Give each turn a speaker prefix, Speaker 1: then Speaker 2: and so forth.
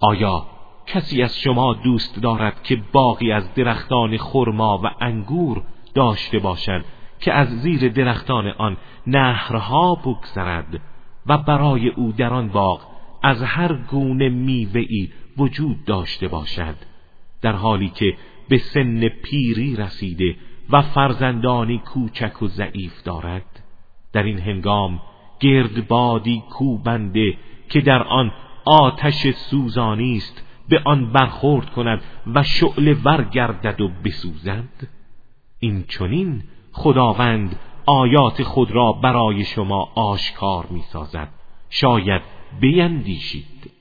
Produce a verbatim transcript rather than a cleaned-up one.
Speaker 1: آیا کسی از شما دوست دارد که باغی از درختان خرما و انگور داشته باشد که از زیر درختان آن نهرها بگذرد و برای او در آن باغ از هر گونه میوه‌ای وجود داشته باشد، در حالی که به سن پیری رسیده و فرزندانی کوچک و ضعیف دارد؟ در این هنگام گردبادی کوبنده که در آن آتش سوزانی است به آن برخورد کند و شعله ور گردد و بسوزد. این چنین خداوند آیات خود را برای شما آشکار می سازد، شاید بیندیشید.